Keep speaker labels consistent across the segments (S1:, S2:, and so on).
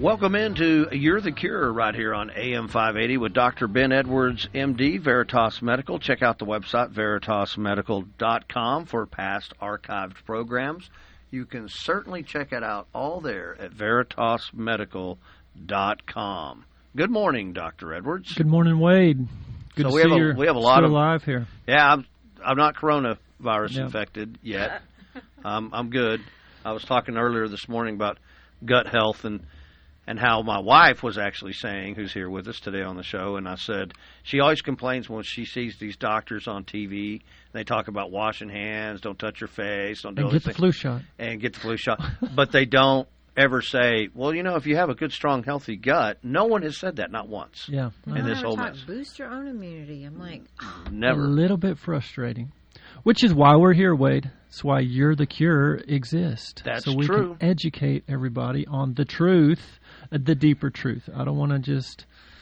S1: Welcome into You're the Cure right here on AM 580 with Dr. Ben Edwards, MD, Veritas Medical. Check out the website, veritasmedical.com, for past archived programs. You can certainly check it out all there at veritasmedical.com. Good morning, Dr. Edwards.
S2: Good morning, Wade. Good to see you. We have a lot still alive here.
S1: Yeah, I'm not coronavirus infected yet. I'm good. I was talking earlier this morning about gut health and how my wife was actually saying, who's here with us today on the show, and I said, she always complains when she sees these doctors on TV, they talk about washing hands, don't touch your face, don't do
S2: and get the flu shot.
S1: And get the flu shot. But they don't ever say, well, you know, if you have a good, strong, healthy gut, no one has said that, not once.
S2: Yeah.
S1: In this whole mess.
S3: Boost your own immunity. I'm like,
S1: never.
S2: A little bit frustrating. Which is why we're here, Wade. It's why You're the Cure exists.
S1: That's
S2: so we
S1: true.
S2: can educate everybody on the truth, the deeper truth. I don't want to just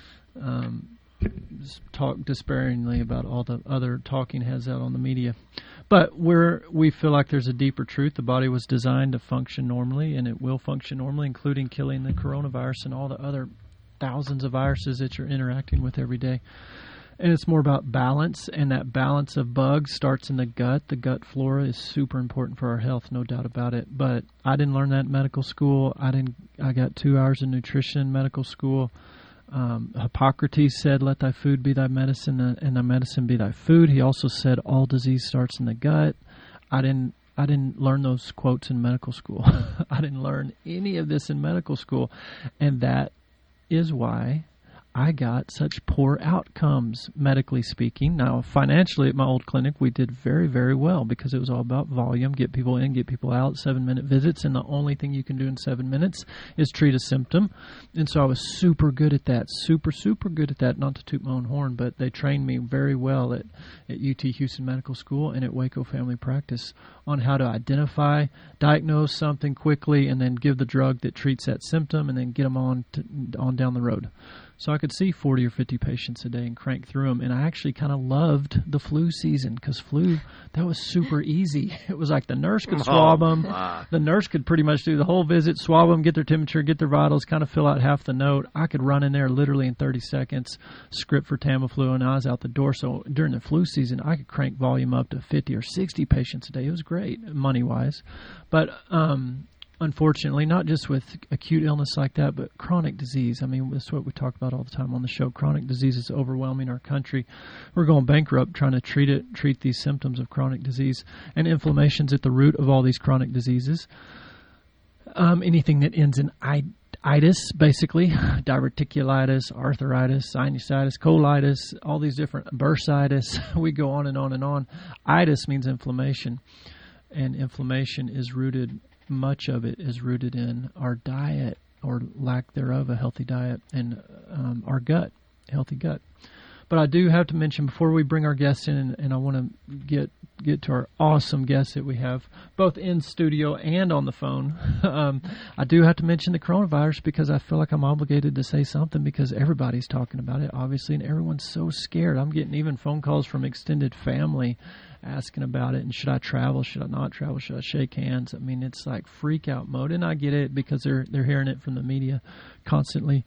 S2: talk despairingly about all the other talking heads out on the media. But we feel like there's a deeper truth. The body was designed to function normally, and it will function normally, including killing the coronavirus and all the other thousands of viruses that you're interacting with every day. And it's more about balance, and that balance of bugs starts in the gut. The gut flora is super important for our health, no doubt about it. But I didn't learn that in medical school. I got 2 hours of nutrition in medical school. Hippocrates said, let thy food be thy medicine, and thy medicine be thy food. He also said, all disease starts in the gut. I didn't learn those quotes in medical school. I didn't learn any of this in medical school. And that is why I got such poor outcomes, medically speaking. Now, financially at my old clinic, we did very, very well because it was all about volume, get people in, get people out, 7-minute visits, and the only thing you can do in 7 minutes is treat a symptom. And so I was super good at that, super, super good at that, not to toot my own horn, but they trained me very well at UT Houston Medical School and at Waco Family Practice on how to identify, diagnose something quickly, and then give the drug that treats that symptom and then get them on down the road. So I could see 40 or 50 patients a day and crank through them. And I actually kind of loved the flu season because flu, that was super easy. It was like the nurse could swab them. The nurse could pretty much do the whole visit, swab them, get their temperature, get their vitals, kind of fill out half the note. I could run in there literally in 30 seconds, script for Tamiflu, and I was out the door. So during the flu season, I could crank volume up to 50 or 60 patients a day. It was great money-wise. But unfortunately, not just with acute illness like that, but chronic disease. I mean, that's what we talk about all the time on the show. Chronic disease is overwhelming our country. We're going bankrupt trying to treat these symptoms of chronic disease. And inflammation's at the root of all these chronic diseases. Anything that ends in itis, basically, diverticulitis, arthritis, sinusitis, colitis, all these different bursitis. We go on and on and on. Itis means inflammation, and inflammation is rooted. Much of it is rooted in our diet or lack thereof, a healthy diet, and our gut, healthy gut. But I do have to mention before we bring our guests in, and I want to get to our awesome guests that we have, both in studio and on the phone. I do have to mention the coronavirus because I feel like I'm obligated to say something because everybody's talking about it, obviously, and everyone's so scared. I'm getting even phone calls from extended family asking about it, and should I travel, should I not travel, should I shake hands? I mean, it's like freak out mode, and I get it because they're hearing it from the media constantly.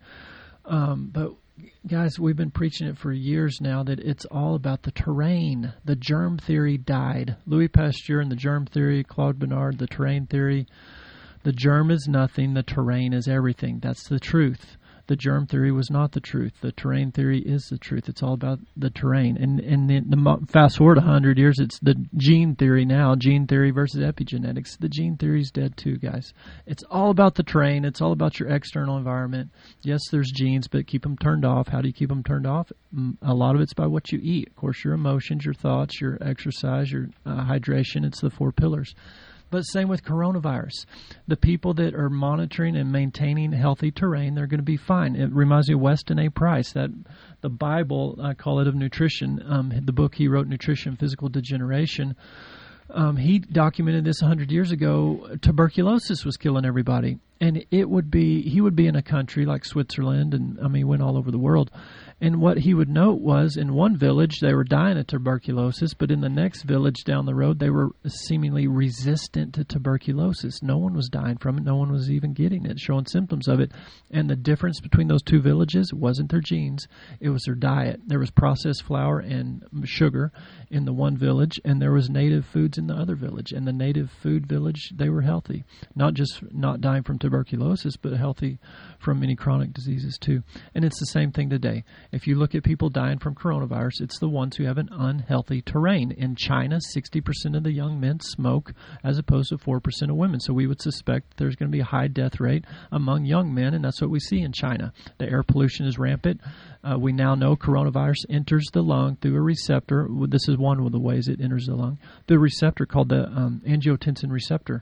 S2: But guys, we've been preaching it for years now that it's all about the terrain. The germ theory died. Louis Pasteur and the germ theory, Claude Bernard, the terrain theory. The germ is nothing, the terrain is everything. That's the truth. The germ theory was not the truth. The terrain theory is the truth. It's all about the terrain. And the fast forward 100 years, it's the gene theory now, gene theory versus epigenetics. The gene theory is dead too, guys. It's all about the terrain. It's all about your external environment. Yes, there's genes, but keep them turned off. How do you keep them turned off? A lot of it's by what you eat. Of course, your emotions, your thoughts, your exercise, your hydration. It's the 4 pillars. But same with coronavirus. The people that are monitoring and maintaining healthy terrain, they're going to be fine. It reminds me of Weston A. Price, that the Bible, I call it, of nutrition. The book he wrote, Nutrition, Physical Degeneration. He documented this 100 years ago. Tuberculosis was killing everybody. And he would be in a country like Switzerland, and I mean, he went all over the world. And what he would note was, in one village, they were dying of tuberculosis, but in the next village down the road, they were seemingly resistant to tuberculosis. No one was dying from it. No one was even getting it, showing symptoms of it. And the difference between those two villages wasn't their genes. It was their diet. There was processed flour and sugar in the one village, and there was native foods in the other village. And the native food village, they were healthy. Not just not dying from tuberculosis, but healthy from many chronic diseases too. And it's the same thing today. If you look at people dying from coronavirus, it's the ones who have an unhealthy terrain. In China, 60% of the young men smoke as opposed to 4% of women. So we would suspect there's going to be a high death rate among young men, and that's what we see in China. The air pollution is rampant. We now know coronavirus enters the lung through a receptor. This is one of the ways it enters the lung. The receptor called the angiotensin receptor.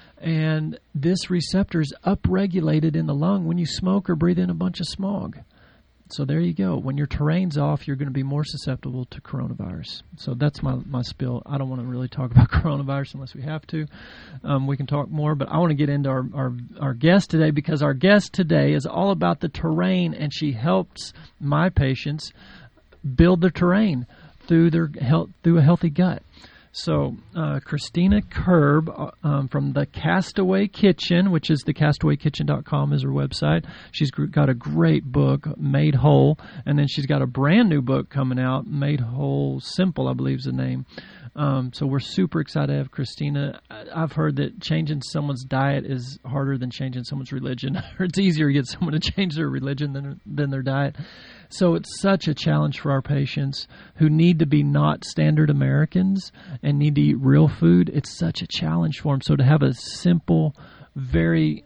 S2: And this receptor is upregulated in the lung when you smoke or breathe in a bunch of smog. So there you go. When your terrain's off, you're going to be more susceptible to coronavirus. So that's my spill. I don't want to really talk about coronavirus unless we have to. We can talk more, but I want to get into our guest today, because our guest today is all about the terrain, and she helps my patients build their terrain through a healthy gut. So Christina Kerb from the Castaway Kitchen, which is thecastawaykitchen.com is her website. She's got a great book, Made Whole, and then she's got a brand new book coming out, Made Whole Simple, I believe is the name. So we're super excited to have Christina. I've heard that changing someone's diet is harder than changing someone's religion. Or it's easier to get someone to change their religion than their diet. So it's such a challenge for our patients who need to be not standard Americans and need to eat real food. It's such a challenge for them. So to have a simple, very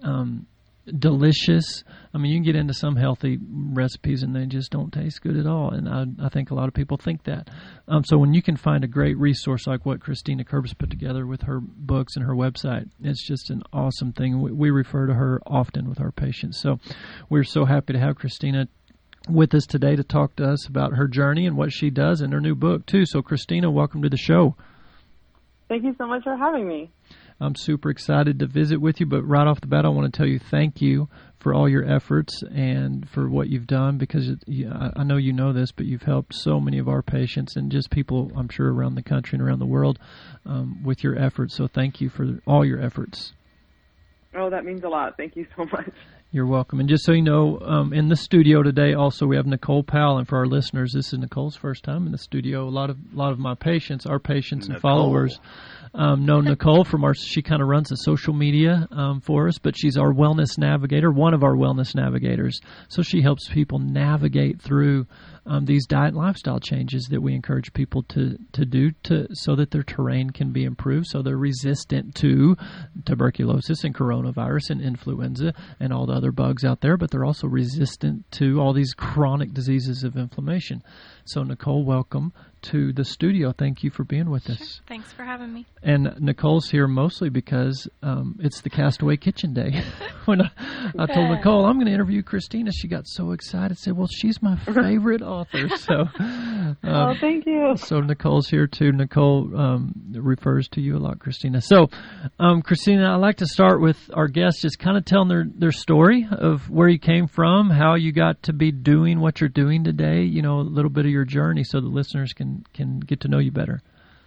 S2: delicious, I mean, you can get into some healthy recipes and they just don't taste good at all. And I think a lot of people think that. So when you can find a great resource like what Christina Kerb's put together with her books and her website, it's just an awesome thing. We refer to her often with our patients. So we're so happy to have Christina with us today to talk to us about her journey and what she does and her new book too. So Christina, welcome to the show.
S4: Thank you so much for having me.
S2: I'm super excited to visit with you, but right off the bat I want to tell you thank you for all your efforts and for what you've done, because I know you know this, but you've helped so many of our patients and just people, I'm sure, around the country and around the world with your efforts. So thank you for all your efforts.
S4: Oh, that means a lot. Thank you so much.
S2: You're welcome. And just so you know, in the studio today also we have Nicole Powell, and for our listeners, this is Nicole's first time in the studio. A lot of my patients, our patients and followers, know Nicole from she kind of runs the social media for us, but she's our wellness navigator, one of our wellness navigators. So she helps people navigate through these diet and lifestyle changes that we encourage people to do so that their terrain can be improved, so they're resistant to tuberculosis and coronavirus and influenza and all the other bugs out there, but they're also resistant to all these chronic diseases of inflammation. So Nicole, welcome to the studio. Thank you for being with us.
S5: Thanks for having me.
S2: And Nicole's here mostly because it's the Castaway Kitchen Day. When I told Nicole I'm going to interview Christina, she got so excited, said, well, she's my favorite author. So,
S4: oh, thank you.
S2: So Nicole's here too. Nicole refers to you a lot, Christina. So, Christina, I'd like to start with our guests just kind of telling their story of where you came from, how you got to be doing what you're doing today, you know, a little bit of your journey so the listeners can get to know you better.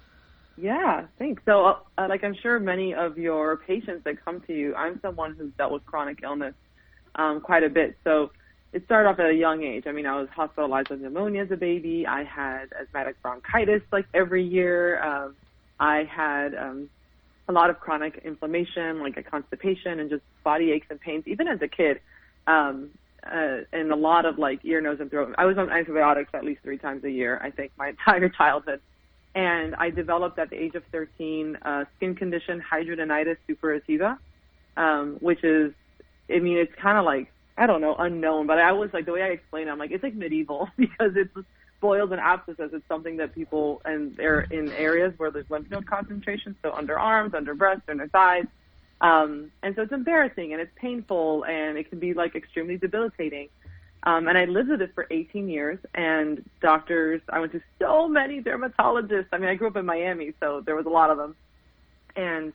S4: Yeah, thanks. So, like I'm sure many of your patients that come to you, I'm someone who's dealt with chronic illness quite a bit. So it started off at a young age. I mean, I was hospitalized with pneumonia as a baby. I had asthmatic bronchitis like every year. I had a lot of chronic inflammation, like a constipation and just body aches and pains, even as a kid. And a lot of like ear, nose, and throat. I was on antibiotics at least 3 times a year, I think, my entire childhood. And I developed at the age of 13 a skin condition, hidradenitis suppurativa, which is, I mean, it's kind of like, I don't know, unknown, but I always like the way I explain it, I'm like, it's like medieval because it's boils and abscesses. It's something that people, and they're in areas where there's lymph node concentration, so under arms, under breasts, under thighs. And so it's embarrassing and it's painful and it can be like extremely debilitating. And I lived with it for 18 years and doctors, I went to so many dermatologists. I mean, I grew up in Miami, so there was a lot of them. And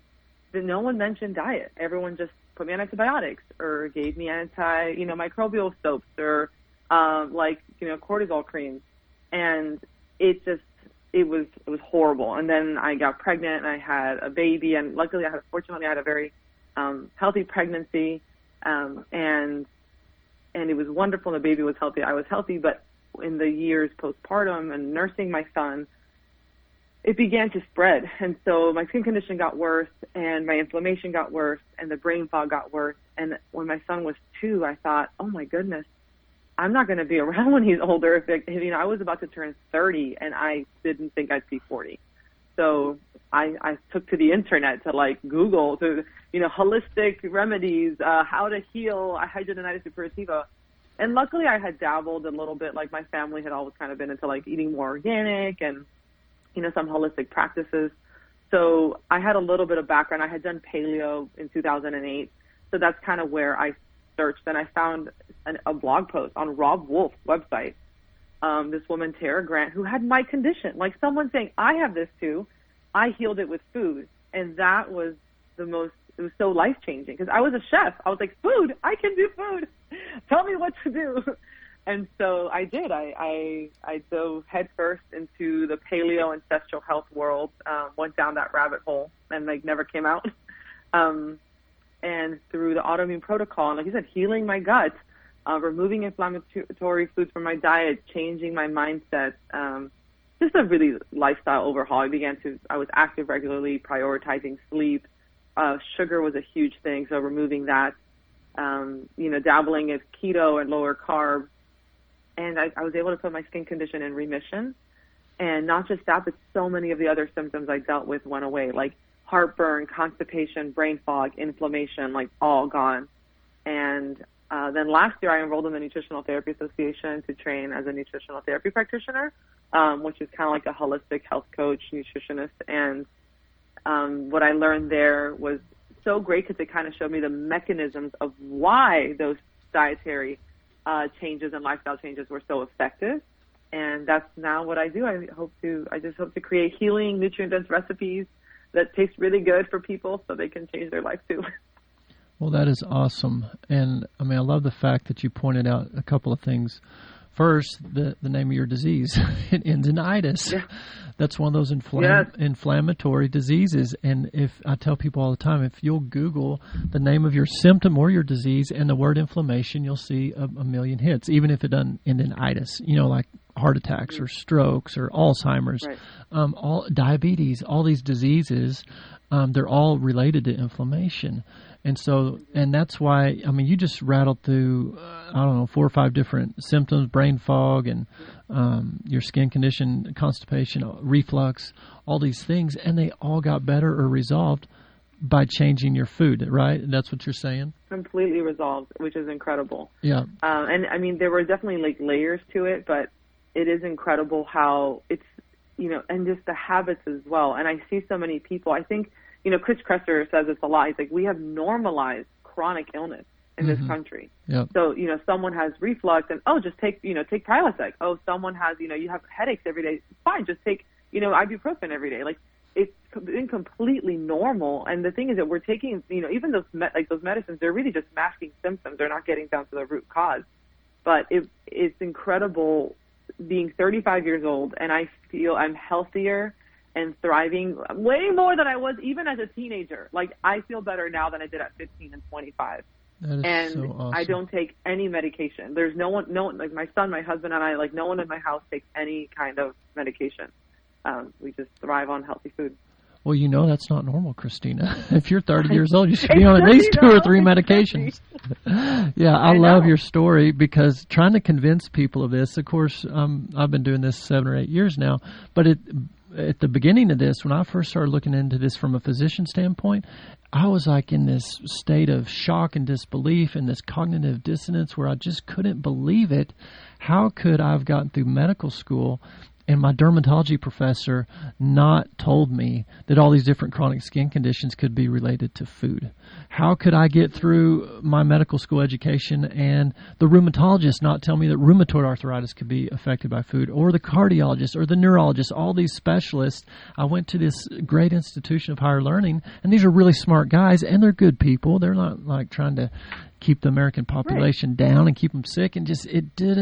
S4: no one mentioned diet. Everyone just put me on antibiotics or gave me microbial soaps or cortisol creams, and it was horrible. And then I got pregnant and I had a baby, and luckily fortunately I had a very healthy pregnancy, and it was wonderful. The baby was healthy, I was healthy, but in the years postpartum and nursing my son, it began to spread. And so my skin condition got worse, and my inflammation got worse, and the brain fog got worse. And when my son was 2, I thought, oh my goodness, I'm not going to be around when he's older. I was about to turn 30, and I didn't think I'd see 40. So I took to the internet to Google holistic remedies, how to heal hidradenitis suppurativa. And luckily I had dabbled a little bit. My family had always kind of been into eating more organic and some holistic practices. So I had a little bit of background. I had done paleo in 2008. So that's kind of where I searched, and I found a blog post on Rob Wolf's website. This woman, Tara Grant, who had my condition, someone saying, I have this too. I healed it with food. And that was it was so life-changing, because I was a chef. I was like, food, I can do food. Tell me what to do. And so I did. I dove headfirst into the paleo ancestral health world, went down that rabbit hole, and never came out. And through the autoimmune protocol, and like you said, healing my gut, removing inflammatory foods from my diet, changing my mindset, just a really lifestyle overhaul. I was active regularly, prioritizing sleep. Sugar was a huge thing, so removing that, dabbling in keto and lower carb. And I was able to put my skin condition in remission. And not just that, but so many of the other symptoms I dealt with went away, like heartburn, constipation, brain fog, inflammation, all gone. And then last year I enrolled in the Nutritional Therapy Association to train as a nutritional therapy practitioner, which is kind of like a holistic health coach, nutritionist. And what I learned there was so great, because it kind of showed me the mechanisms of why those dietary changes and lifestyle changes were so effective. And that's now what I do. I just hope to create healing, nutrient-dense recipes that taste really good for people so they can change their life too.
S2: Well, that is awesome. And I love the fact that you pointed out a couple of things. First, the name of your disease, endonitis. Yeah. That's one of those inflammatory diseases. And if I tell people all the time, if you'll Google the name of your symptom or your disease and the word inflammation, you'll see a million hits, even if it doesn't end in itis, like heart attacks or strokes or Alzheimer's, right. All diabetes, all these diseases, they're all related to inflammation. And that's why, you just rattled through, 4 or 5 different symptoms, brain fog and your skin condition, constipation, reflux, all these things, and they all got better or resolved by changing your food, right? That's what you're saying?
S4: Completely resolved, which is incredible.
S2: Yeah.
S4: And there were definitely layers to it, but it is incredible how it's, and just the habits as well. And I see so many people, I think, Chris Kresser says this a lot. He's like, we have normalized chronic illness in this country.
S2: Yep.
S4: So, someone has reflux and, just take Prilosec. Oh, someone has, you have headaches every day. Fine, just take, ibuprofen every day. It's been completely normal. And the thing is that we're taking, even those medicines, they're really just masking symptoms. They're not getting down to the root cause. But it's incredible being 35 years old, and I feel I'm healthier and thriving way more than I was even as a teenager. I feel better now than I did at 15 and 25.
S2: That is
S4: and
S2: so awesome.
S4: I don't take any medication. There's no one, my son, my husband, and I, no one in my house takes any kind of medication. We just thrive on healthy food.
S2: Well, that's not normal, Christina. If you're 30 years old, you should be on at least 2 or 3 medications. Yeah, I love your story, because trying to convince people of this, of course, I've been doing this 7 or 8 years now, but at the beginning of this, when I first started looking into this from a physician standpoint, I was in this state of shock and disbelief and this cognitive dissonance where I just couldn't believe it. How could I have gotten through medical school and my dermatology professor not told me that all these different chronic skin conditions could be related to food? How could I get through my medical school education and the rheumatologist not tell me that rheumatoid arthritis could be affected by food, or the cardiologist or the neurologist, all these specialists? I went to this great institution of higher learning, and these are really smart guys, and they're good people. They're not like trying to keep the American population down and keep them sick, and just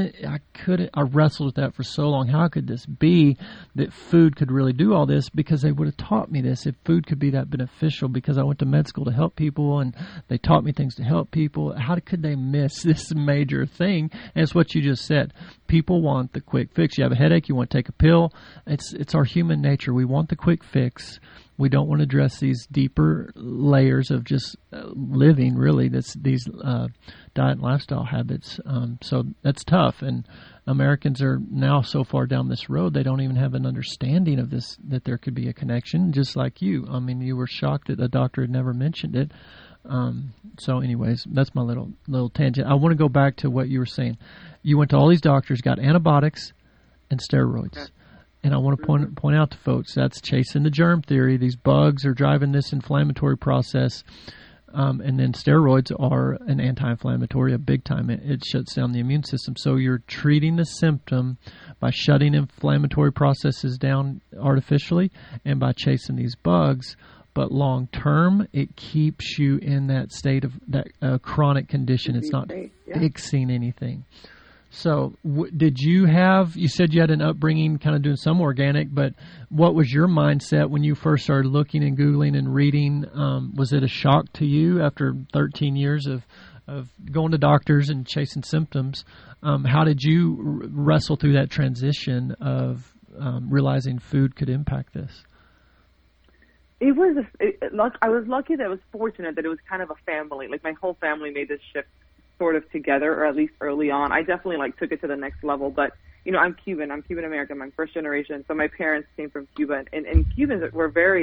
S2: I wrestled with that for so long. How could this be that food could really do all this? Because they would have taught me this, if food could be that beneficial, because I went to med school to help people and they taught me things to help people. How could they miss this major thing? And it's what you just said. People want the quick fix. You have a headache, you want to take a pill. It's our human nature. We want the quick fix. We don't want to address these deeper layers of just living, really, these diet and lifestyle habits. So that's tough. And Americans are now so far down this road, they don't even have an understanding of this, that there could be a connection, just like you. I mean, you were shocked that the doctor had never mentioned it. So anyways, that's my little tangent. I want to go back to what you were saying. You went to all these doctors, got antibiotics and steroids. Okay. And I want to point out to folks, that's chasing the germ theory. These bugs are driving this inflammatory process. And then steroids are an anti-inflammatory, a big time. It shuts down the immune system. So you're treating the symptom by shutting inflammatory processes down artificially and by chasing these bugs. But long term, it keeps you in that state of that chronic condition. It's not fixing anything. So did you said you had an upbringing kind of doing some organic, but what was your mindset when you first started looking and Googling and reading? Was it a shock to you after 13 years of going to doctors and chasing symptoms? How did you wrestle through that transition of realizing food could impact this?
S4: I was lucky that I was fortunate that it was kind of a family. Like my whole family made this shift sort of together, or at least early on. I definitely took it to the next level, but I'm Cuban. I'm Cuban American. I'm first generation. So my parents came from Cuba, and Cubans were very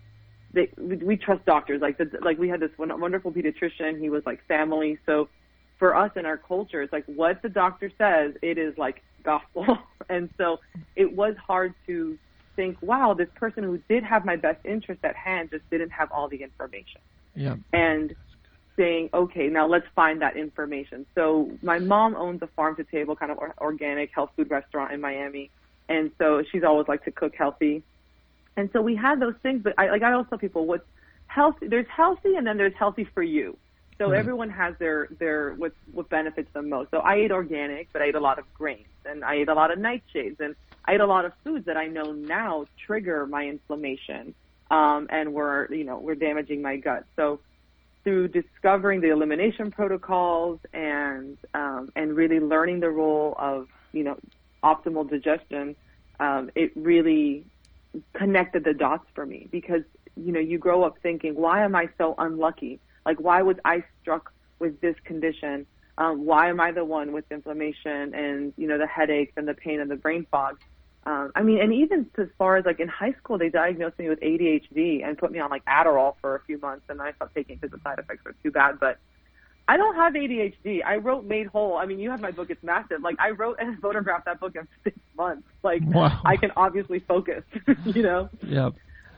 S4: we trust doctors. We had this wonderful pediatrician. He was like family. So for us in our culture, it's like what the doctor says, it is like gospel. And so it was hard to think, wow, this person who did have my best interest at hand just didn't have all the information.
S2: Yeah.
S4: And saying, okay, now let's find that information. So my mom owns a farm-to-table kind of organic health food restaurant in Miami, and so she's always liked to cook healthy. And so we had those things, but I always tell people what's healthy. There's healthy, and then there's healthy for you. So everyone has their what benefits them most. So I ate organic, but I ate a lot of grains, and I ate a lot of nightshades, and I ate a lot of foods that I know now trigger my inflammation, and we're damaging my gut. So through discovering the elimination protocols and really learning the role of optimal digestion, it really connected the dots for me, because you grow up thinking, why am I so unlucky? Like, why was I struck with this condition? Why am I the one with inflammation and the headaches and the pain and the brain fog? And even as far as in high school, they diagnosed me with ADHD and put me on Adderall for a few months, and I stopped taking it because the side effects were too bad. But I don't have ADHD. I wrote Made Whole. I mean, you have my book; it's massive. I wrote and photographed that book in 6 months.
S2: Wow.
S4: I can obviously focus.
S2: Yeah.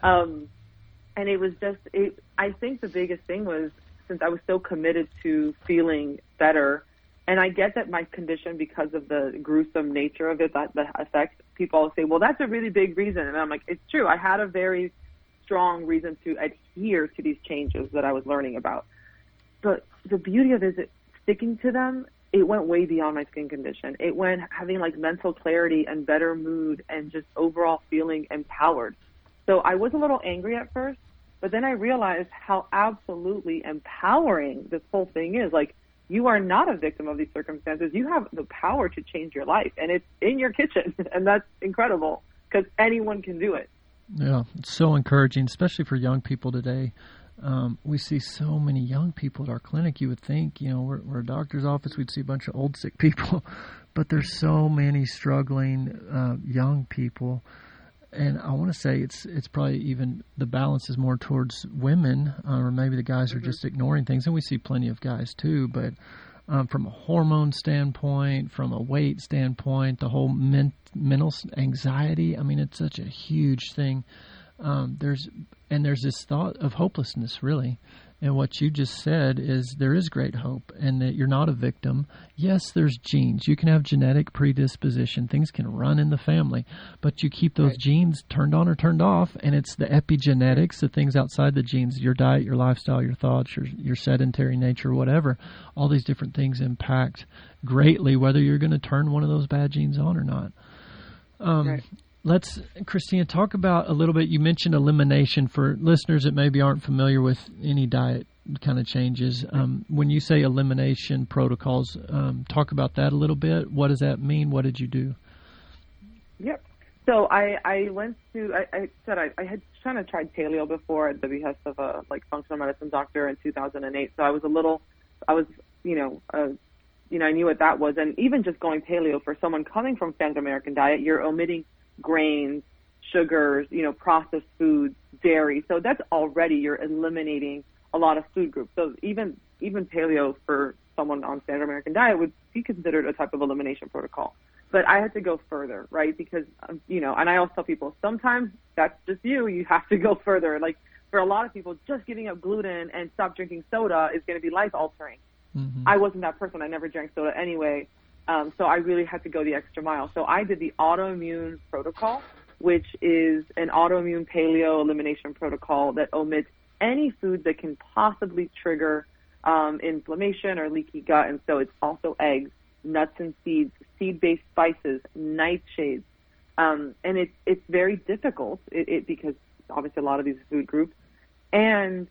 S4: And it was I think the biggest thing was, since I was so committed to feeling better. And I get that my condition, because of the gruesome nature of it, that the effect, people always say, well, that's a really big reason. And I'm like, it's true. I had a very strong reason to adhere to these changes that I was learning about. But the beauty of it is sticking to them, it went way beyond my skin condition. It went having mental clarity and better mood and just overall feeling empowered. So I was a little angry at first, but then I realized how absolutely empowering this whole thing is. You are not a victim of these circumstances. You have the power to change your life, and it's in your kitchen, and that's incredible because anyone can do it.
S2: Yeah, it's so encouraging, especially for young people today. We see so many young people at our clinic. You would think, we're a doctor's office, we'd see a bunch of old, sick people, but there's so many struggling young people. And I want to say it's probably even the balance is more towards women, or maybe the guys are just ignoring things. And we see plenty of guys too, but from a hormone standpoint, from a weight standpoint, the whole mental anxiety. I mean, it's such a huge thing. There's this thought of hopelessness, really. And what you just said is there is great hope, and that you're not a victim. Yes, there's genes. You can have genetic predisposition. Things can run in the family, but you keep those genes turned on or turned off, and it's the epigenetics, the things outside the genes, your diet, your lifestyle, your thoughts, your sedentary nature, whatever. All these different things impact greatly whether you're going to turn one of those bad genes on or not. Let's, Christina, talk about a little bit. You mentioned elimination for listeners that maybe aren't familiar with any diet kind of changes. When you say elimination protocols, talk about that a little bit. What does that mean? What did you do?
S4: Yep. So I went to, I said I had kind of tried paleo before at the behest of a functional medicine doctor in 2008. So I knew what that was. And even just going paleo for someone coming from Standard American diet, you're omitting grains, sugars, processed foods, dairy. So that's already, you're eliminating a lot of food groups. So even paleo for someone on Standard American diet would be considered a type of elimination protocol. But I had to go further, right? Because, and I always tell people, sometimes that's just you have to go further. Like for a lot of people, just giving up gluten and stop drinking soda is going to be life altering. Mm-hmm. I wasn't that person. I never drank soda anyway. So I really had to go the extra mile. So I did the autoimmune protocol, which is an autoimmune paleo elimination protocol that omits any food that can possibly trigger inflammation or leaky gut. And so it's also eggs, nuts and seeds, seed-based spices, nightshades. And it's very difficult because obviously a lot of these food groups. And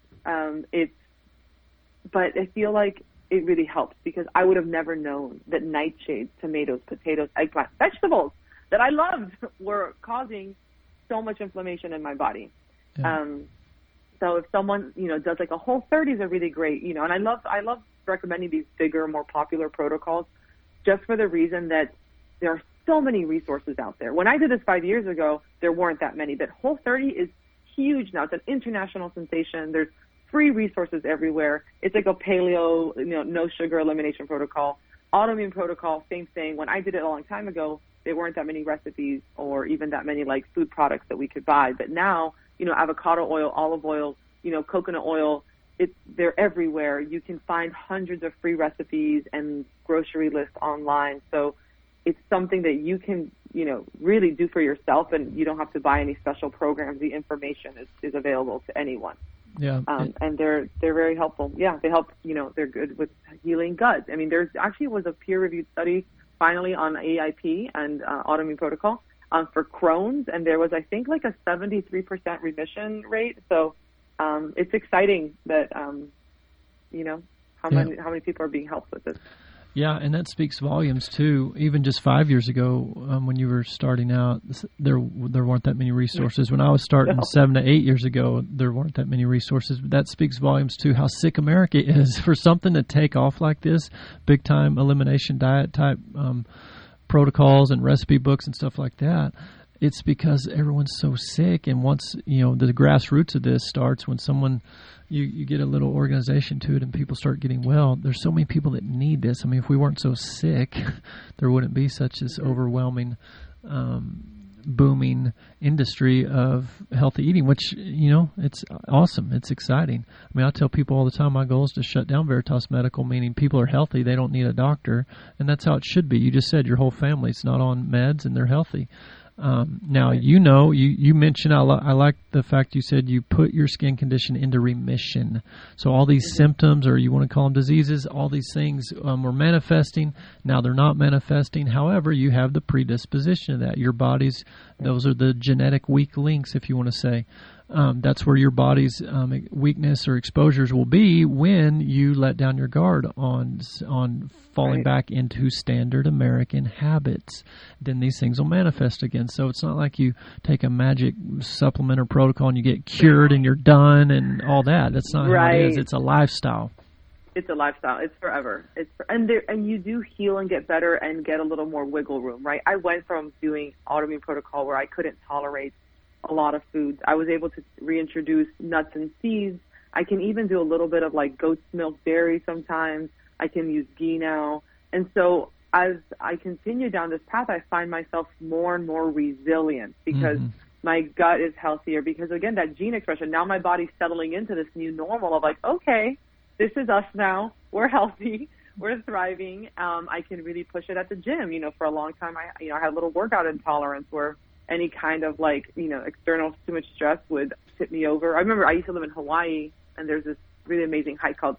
S4: but I feel like it really helps because I would have never known that nightshades, tomatoes, potatoes, eggplant, vegetables that I loved were causing so much inflammation in my body. Yeah. So if someone, does like a Whole30s are really great, and I love recommending these bigger, more popular protocols just for the reason that there are so many resources out there. When I did this 5 years ago, there weren't that many, but Whole30 is huge now. It's an international sensation. There's free resources everywhere. It's like a paleo, no sugar elimination protocol. Autoimmune protocol, same thing. When I did it a long time ago, there weren't that many recipes or even that many food products that we could buy. But now, avocado oil, olive oil, coconut oil, they're everywhere. You can find hundreds of free recipes and grocery lists online. So it's something that you can, really do for yourself, and you don't have to buy any special programs. The information is available to anyone.
S2: Yeah.
S4: And they're very helpful. Yeah, they help, they're good with healing gut. I mean, there's actually was a peer-reviewed study finally on AIP and autoimmune protocol for Crohn's, and there was, I think, a 73% remission rate. So it's exciting that, how many people are being helped with this.
S2: Yeah, and that speaks volumes too. Even just 5 years ago, when you were starting out, there weren't that many resources. When I was starting 7 to 8 years ago, there weren't that many resources. But that speaks volumes to how sick America is for something to take off like this, big time elimination diet type protocols and recipe books and stuff like that. It's because everyone's so sick, and once the grassroots of this starts, when someone you get a little organization to it and people start getting well, there's so many people that need this. I mean, if we weren't so sick, there wouldn't be such this overwhelming, booming industry of healthy eating, which, it's awesome. It's exciting. I mean, I tell people all the time, my goal is to shut down Veritas Medical, meaning people are healthy. They don't need a doctor. And that's how it should be. You just said your whole family's not on meds and they're healthy. Now, you mentioned, I like the fact you said you put your skin condition into remission. So all these symptoms, or you want to call them diseases, all these things were manifesting. Now they're not manifesting. However, you have the predisposition of that. Your body's, those are the genetic weak links, if you want to say. That's where your body's weakness or exposures will be when you let down your guard on falling back into standard American habits. Then these things will manifest again. So it's not like you take a magic supplement or protocol and you get cured and you're done and all that. That's not how it is. It's a lifestyle.
S4: It's a lifestyle. It's forever. And you do heal and get better and get a little more wiggle room, right? I went from doing autoimmune protocol where I couldn't tolerate a lot of foods. I was able to reintroduce nuts and seeds. I can even do a little bit of goat's milk dairy sometimes. I can use ghee now. And so as I continue down this path, I find myself more and more resilient because my gut is healthier, because again, that gene expression, now my body's settling into this new normal of like, okay, this is us now. We're healthy. We're thriving. I can really push it at the gym. For a long time, I had a little workout intolerance where any kind of external too much stress would tip me over. I remember I used to live in Hawaii, and there's this really amazing hike called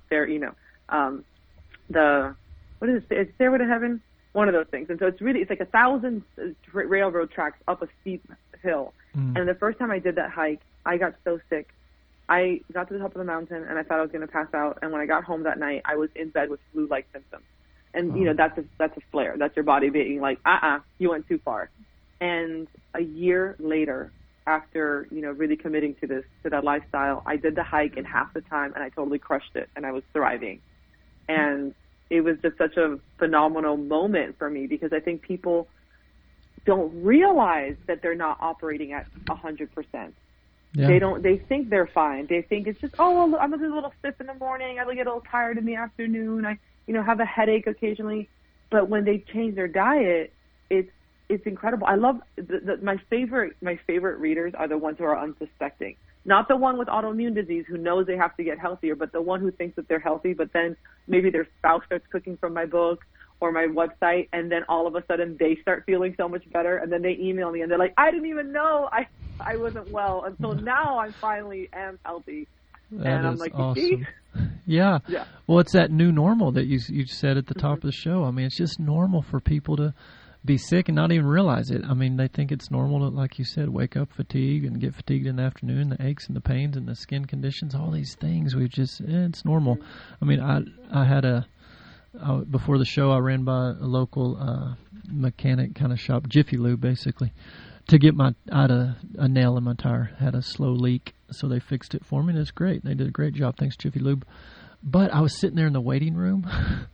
S4: what is it? It's Stairway to Heaven, one of those things. And so it's like 1,000 railroad tracks up a steep hill. And the first time I did that hike, I got so sick. I got to the top of the mountain, and I thought I was going to pass out. And when I got home that night, I was in bed with flu-like symptoms. And that's a flare. That's your body being like, you went too far. And a year later, after really committing to that lifestyle, I did the hike in half the time, and I totally crushed it, and I was thriving. And it was just such a phenomenal moment for me, because I think people don't realize that they're not operating at 100%. Yeah. They think they're fine. They think it's just, I'm a little stiff in the morning, I get a little tired in the afternoon, I have a headache occasionally. But when they change their diet, it's incredible. I love my favorite readers are the ones who are unsuspecting. Not the one with autoimmune disease who knows they have to get healthier, but the one who thinks that they're healthy, but then maybe their spouse starts cooking from my book or my website, and then all of a sudden they start feeling so much better, and then they email me and they're like, I didn't even know I wasn't well until now I finally am healthy.
S2: And
S4: I'm like,
S2: awesome. Yeah. Well, it's that new normal that you said at the top of the show. I mean, it's just normal for people to be sick and not even realize it. I mean, they think it's normal to, like you said, wake up fatigued and get fatigued in the afternoon, the aches and the pains and the skin conditions, all these things. It's normal. I mean, I had before the show, I ran by a local mechanic kind of shop, Jiffy Lube, basically, to get I had a nail in my tire, had a slow leak, so they fixed it for me, and it's great. They did a great job. Thanks, Jiffy Lube. But I was sitting there in the waiting room.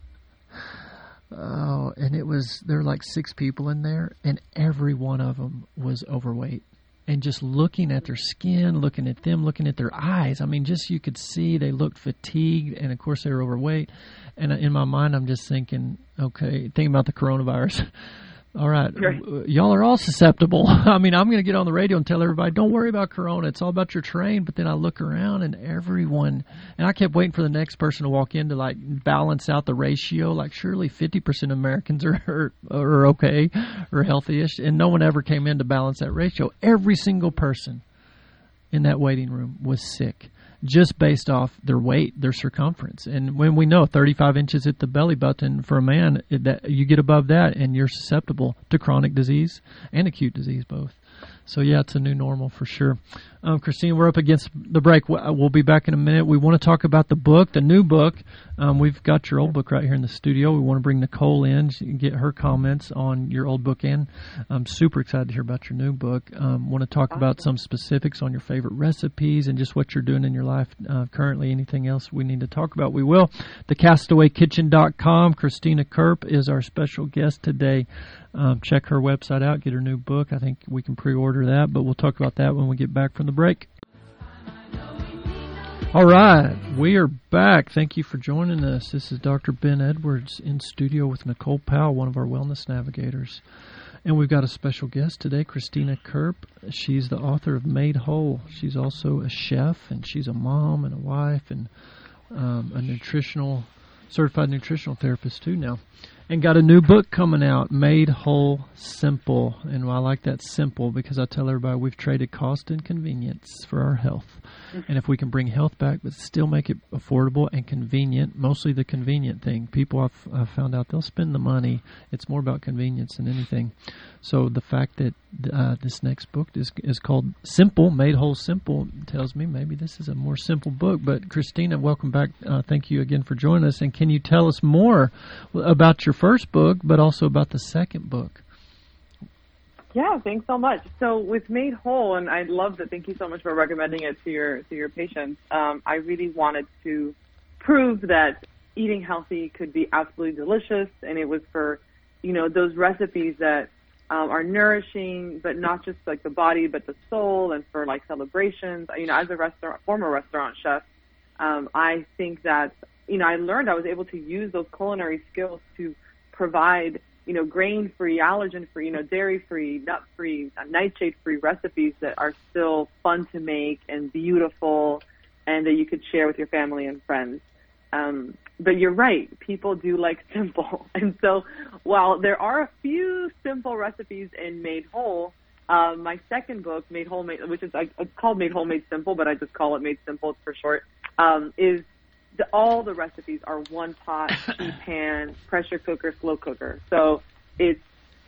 S2: And there were like 6 people in there, and every one of them was overweight. And just looking at their skin, looking at them, looking at their eyes, I mean, just you could see they looked fatigued, and of course they were overweight. And in my mind, I'm just thinking, okay, thinking about the coronavirus. All right, y'all are all susceptible. I mean, I'm going to get on the radio and tell everybody, don't worry about corona. It's all about your terrain. But then I look around and everyone, and I kept waiting for the next person to walk in to balance out the ratio. Like surely 50% of Americans are okay or healthy-ish, and no one ever came in to balance that ratio. Every single person in that waiting room was sick, just based off their weight, their circumference. And when we know 35 inches at the belly button for a man, that you get above that and you're susceptible to chronic disease and acute disease both. So, yeah, it's a new normal for sure. Christine, we're up against the break. We'll be back in a minute. We want to talk about the book, the new book. We've got your old book right here in the studio. We want to bring Nicole in, get her comments on your old book in. I'm super excited to hear about your new book. Want to talk about some specifics on your favorite recipes and just what you're doing in your life currently. Anything else we need to talk about, we will. TheCastawayKitchen.com. Christina Kerp is our special guest today. Check her website out, get her new book. I think we can pre-order that, but we'll talk about that when we get back from the break. All right, we are back. Thank you for joining us. This is Dr. Ben Edwards in studio with Nicole Powell, one of our wellness navigators. And we've got a special guest today, Christina Kerp. She's the author of Made Whole. She's also a chef, and she's a mom and a wife and a certified nutritional therapist too now. And got a new book coming out, Made Whole Simple. And I like that simple because I tell everybody we've traded cost and convenience for our health. And if we can bring health back but still make it affordable and convenient, mostly the convenient thing. People I've found out they'll spend the money. It's more about convenience than anything. So the fact that this next book is called Simple, Made Whole Simple, tells me maybe this is a more simple book. But Christina, welcome back. Thank you again for joining us. And can you tell us more about your first book, but also about the second book?
S4: Yeah, thanks so much. So with Made Whole, and I love that. Thank you so much for recommending it to your patients. I really wanted to prove that eating healthy could be absolutely delicious, and it was for those recipes that are nourishing, but not just like the body, but the soul, and for like celebrations. As a former restaurant chef, I think that, I learned I was able to use those culinary skills to provide, grain-free, allergen-free, dairy-free, nut-free, nightshade-free recipes that are still fun to make and beautiful and that you could share with your family and friends. But you're right, people do like simple. And so while there are a few simple recipes in Made Whole, my second book, Made Whole, which is it's called Made Whole, Made Simple, but I just call it Made Simple for short, is all the recipes are one pot, sheet pan, pressure cooker, slow cooker. So it's,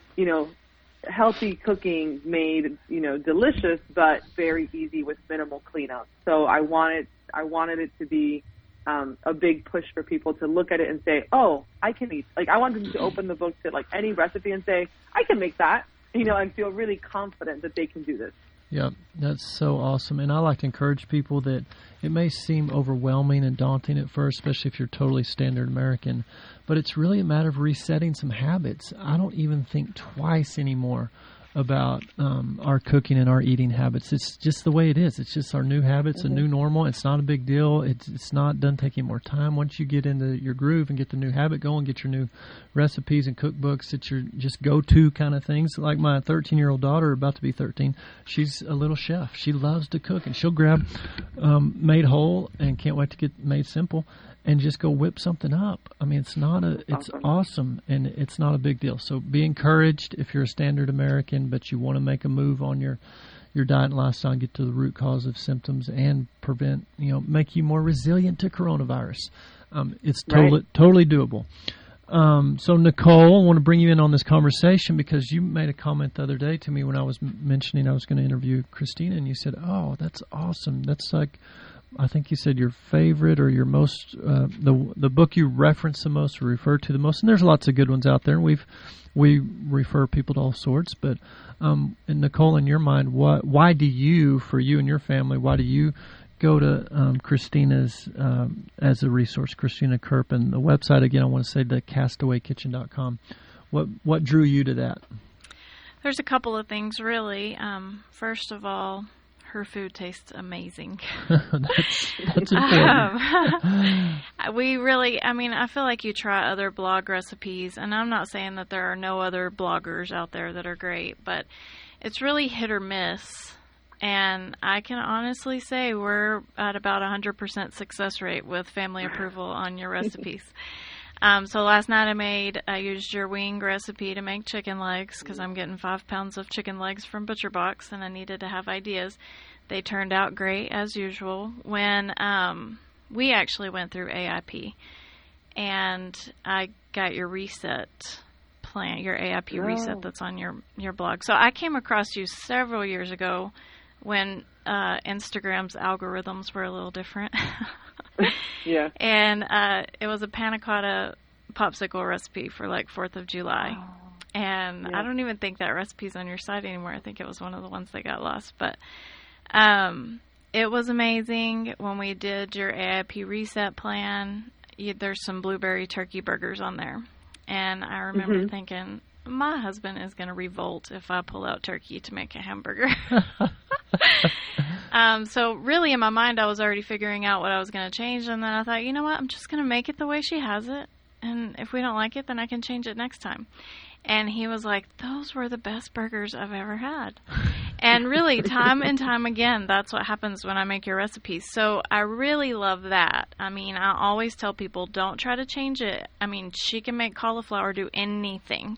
S4: healthy cooking made, delicious, but very easy with minimal cleanup. So I wanted it to be a big push for people to look at it and say, oh, I can eat. Like, I wanted them to open the book to, like, any recipe and say, I can make that, and feel really confident that they can do this.
S2: Yeah, that's so awesome. And I like to encourage people that it may seem overwhelming and daunting at first, especially if you're totally standard American, but it's really a matter of resetting some habits. I don't even think twice anymore about our cooking and our eating habits. It's just the way it is. It's just our new habits, a new normal. It's not a big deal. Doesn't take any more time. Once you get into your groove and get the new habit going, get your new recipes and cookbooks that you're just go-to kind of things. Like my 13-year-old daughter, about to be 13, she's a little chef. She loves to cook, and she'll grab Made Whole and can't wait to get Made Simple and just go whip something up. I mean, it's awesome, and it's not a big deal. So be encouraged if you're a standard American, but you want to make a move on your diet and lifestyle and get to the root cause of symptoms and prevent, make you more resilient to coronavirus. It's totally doable. So Nicole, I want to bring you in on this conversation because you made a comment the other day to me when I was mentioning I was going to interview Christina, and you said, oh, that's awesome. That's like, I think you said your favorite or your most, the book you reference the most or refer to the most. And there's lots of good ones out there. And we refer people to all sorts. But and Nicole, in your mind, why do you, for you and your family, why do you go to Christina's as a resource, Christina Kerp, and the website again? I want to say the castawaykitchen.com. What drew you to that?
S5: There's a couple of things really. First of all, her food tastes amazing.
S2: That's important.
S5: I feel like you try other blog recipes, and I'm not saying that there are no other bloggers out there that are great, but it's really hit or miss. And I can honestly say we're at about 100% success rate with family approval on your recipes. So last night I used your wing recipe to make chicken legs because I'm getting 5 pounds of chicken legs from Butcher Box and I needed to have ideas. They turned out great as usual. When we actually went through AIP and I got your reset plan, your AIP reset that's on your blog. So I came across you several years ago when Instagram's algorithms were a little different.
S4: Yeah.
S5: And it was a panna cotta popsicle recipe for like 4th of July. Oh, and yeah. I don't even think that recipe's on your site anymore. I think it was one of the ones that got lost. But it was amazing. When we did your AIP reset plan, there's some blueberry turkey burgers on there. And I remember thinking, my husband is going to revolt if I pull out turkey to make a hamburger. So really in my mind I was already figuring out what I was going to change, and then I thought, you know what, I'm just going to make it the way she has it, and if we don't like it then I can change it next time. And he was like, those were the best burgers I've ever had. And really, time and time again, that's what happens when I make your recipes. So I really love that. I mean, I always tell people, don't try to change it. I mean, she can make cauliflower do anything.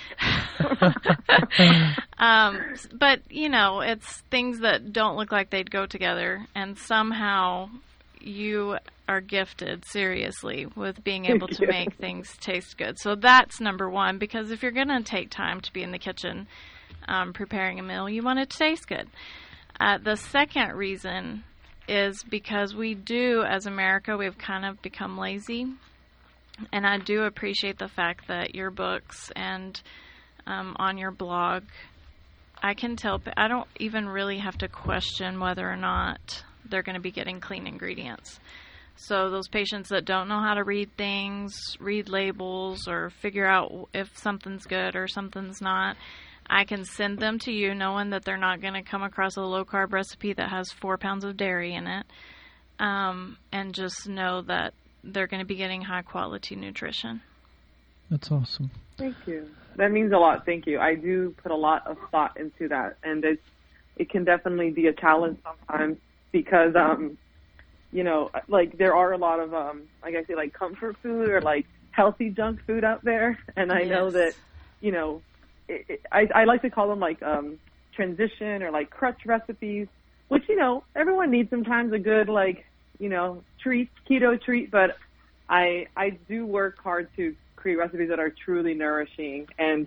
S5: But, it's things that don't look like they'd go together. And somehow you are gifted, seriously, with being able to make things taste good. So that's number one, because if you're going to take time to be in the kitchen preparing a meal, you want it to taste good. The second reason is because we do, as America, we've kind of become lazy. And I do appreciate the fact that your books and on your blog, I can tell, I don't even really have to question whether or not they're going to be getting clean ingredients. So those patients that don't know how to read things, read labels, or figure out if something's good or something's not, I can send them to you knowing that they're not going to come across a low-carb recipe that has 4 pounds of dairy in it. and just know that they're going to be getting high quality nutrition.
S2: That's awesome.
S4: Thank you. That means a lot. Thank you. I do put a lot of thought into that, and it can definitely be a challenge sometimes because, you know, like there are a lot of, like I say, like comfort food or like healthy junk food out there, and I know that, you know, I like to call them like transition or like crutch recipes, which, you know, everyone needs sometimes a good, like, you know, keto treat, but I do work hard to create recipes that are truly nourishing and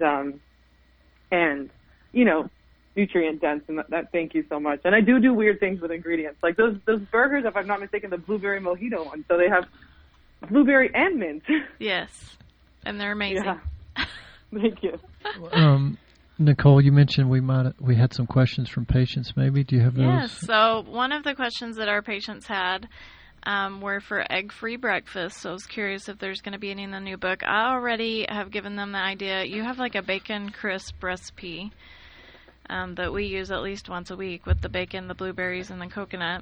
S4: you know, nutrient dense, and that thank you so much. And I do weird things with ingredients, like those burgers, if I'm not mistaken, the blueberry mojito one, so they have blueberry and mint.
S5: Yes, and they're amazing.
S4: Yeah. Thank you.
S2: Nicole, you mentioned we had some questions from patients. Maybe do you have those?
S5: Yes. So one of the questions that our patients had were for egg-free breakfast. So I was curious if there's going to be any in the new book. I already have given them the idea. You have like a bacon crisp recipe that we use at least once a week with the bacon, the blueberries, and the coconut.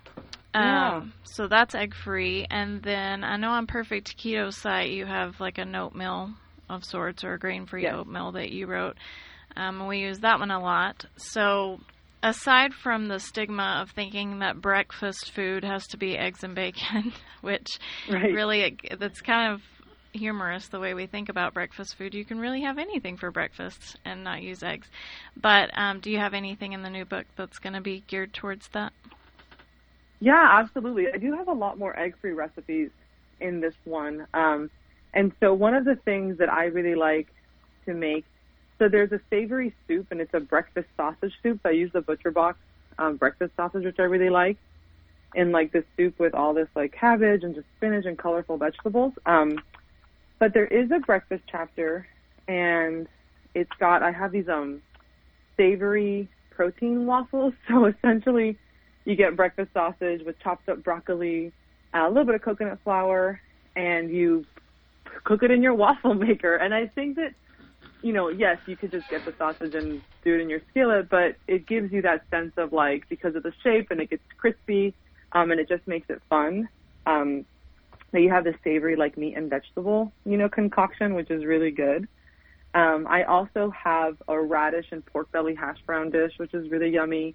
S5: So that's egg-free. And then I know on Perfect Keto site you have like an oatmeal of sorts or a grain-free oatmeal that you wrote. And we use that one a lot. So aside from the stigma of thinking that breakfast food has to be eggs and bacon, which really, that's kind of humorous the way we think about breakfast food. You can really have anything for breakfast and not use eggs. But do you have anything in the new book that's going to be geared towards that?
S4: Yeah, absolutely. I do have a lot more egg-free recipes in this one. And so one of the things that I really like to make, so there's a savory soup, and it's a breakfast sausage soup. I use the Butcher Box breakfast sausage, which I really like, in like this soup with all this like cabbage and just spinach and colorful vegetables. But there is a breakfast chapter, and I have these savory protein waffles. So essentially you get breakfast sausage with chopped up broccoli, a little bit of coconut flour, and you cook it in your waffle maker. And I think that, you know, yes, you could just get the sausage and do it in your skillet, but it gives you that sense of like, because of the shape, and it gets crispy, and it just makes it fun. That you have this savory like meat and vegetable, you know, concoction, which is really good. I also have a radish and pork belly hash brown dish, which is really yummy.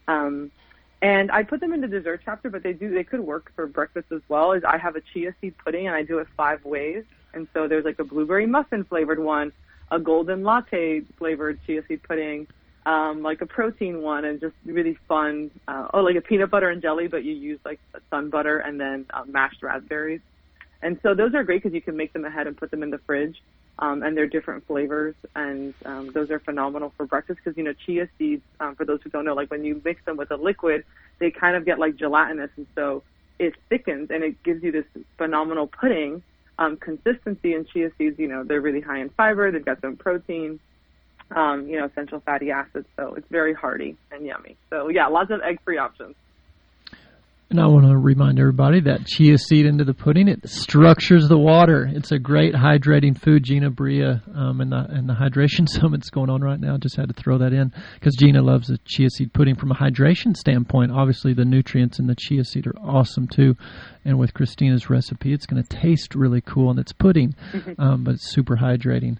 S4: And I put them in the dessert chapter, but they could work for breakfast as well. Is I have a chia seed pudding, and I do it 5 ways. And so there's like a blueberry muffin flavored one, a golden latte flavored chia seed pudding, like a protein one, and just really fun. Like a peanut butter and jelly, but you use like sun butter and then mashed raspberries. And so those are great because you can make them ahead and put them in the fridge. And they're different flavors, and those are phenomenal for breakfast because, you know, chia seeds, for those who don't know, like when you mix them with a liquid, they kind of get like gelatinous, and so it thickens, and it gives you this phenomenal pudding consistency. And chia seeds, you know, they're really high in fiber, they've got some protein, you know, essential fatty acids, so it's very hearty and yummy. So, yeah, lots of egg-free options.
S2: And I want to remind everybody that chia seed into the pudding, it structures the water. It's a great hydrating food. Gina Bria and the Hydration Summit's going on right now. Just had to throw that in because Gina loves the chia seed pudding from a hydration standpoint. Obviously, the nutrients in the chia seed are awesome, too. And with Christina's recipe, it's going to taste really cool, and it's pudding, but it's super hydrating.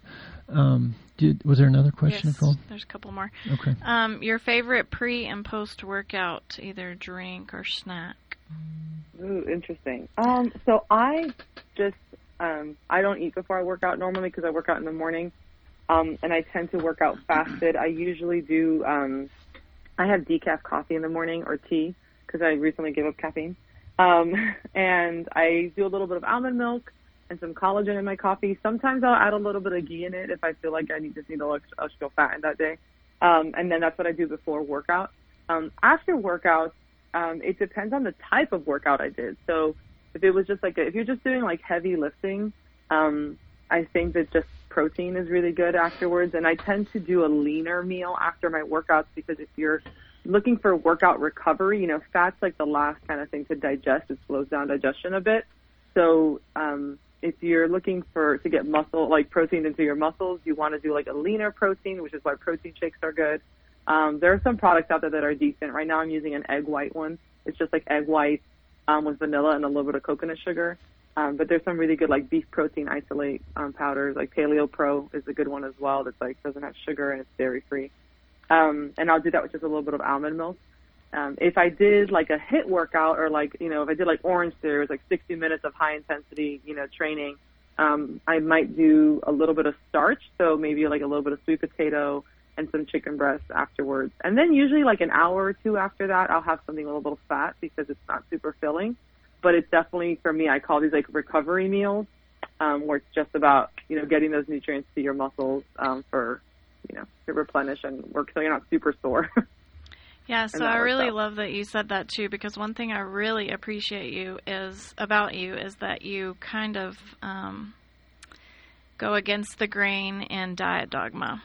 S2: Was there another question,
S5: Yes,
S2: Nicole?
S5: there's a couple more.
S2: Okay.
S5: Your favorite pre- and post-workout, either drink or snack?
S4: Ooh, interesting. So I just, I don't eat before I work out normally because I work out in the morning, and I tend to work out fasted. I usually do, I have decaf coffee in the morning or tea because I recently gave up caffeine. And I do a little bit of almond milk and some collagen in my coffee. Sometimes I'll add a little bit of ghee in it if I feel like I just need a little extra fat in that day. And then that's what I do before workout. After workout, it depends on the type of workout I did. So if it was just like, if you're just doing like heavy lifting, I think that just protein is really good afterwards. And I tend to do a leaner meal after my workouts because if you're looking for workout recovery, you know, fat's like the last kind of thing to digest. It slows down digestion a bit. So, if you're looking to get muscle, like protein into your muscles, you want to do like a leaner protein, which is why protein shakes are good. There are some products out there that are decent. Right now I'm using an egg white one. It's just like egg white, with vanilla and a little bit of coconut sugar. But there's some really good like beef protein isolate powders, like Paleo Pro is a good one as well. That's like doesn't have sugar and it's dairy free. And I'll do that with just a little bit of almond milk. If I did like a HIIT workout or like, you know, if I did like Orange Theory, like 60 minutes of high intensity, you know, training, I might do a little bit of starch. So maybe like a little bit of sweet potato and some chicken breast afterwards. And then usually like an hour or two after that, I'll have something a little fat because it's not super filling. But it's definitely, for me, I call these like recovery meals, where it's just about, you know, getting those nutrients to your muscles for, you know, to replenish and work so you're not super sore.
S5: Yeah, so I really love that you said that too, because one thing I really appreciate about you is that you kind of go against the grain in diet dogma.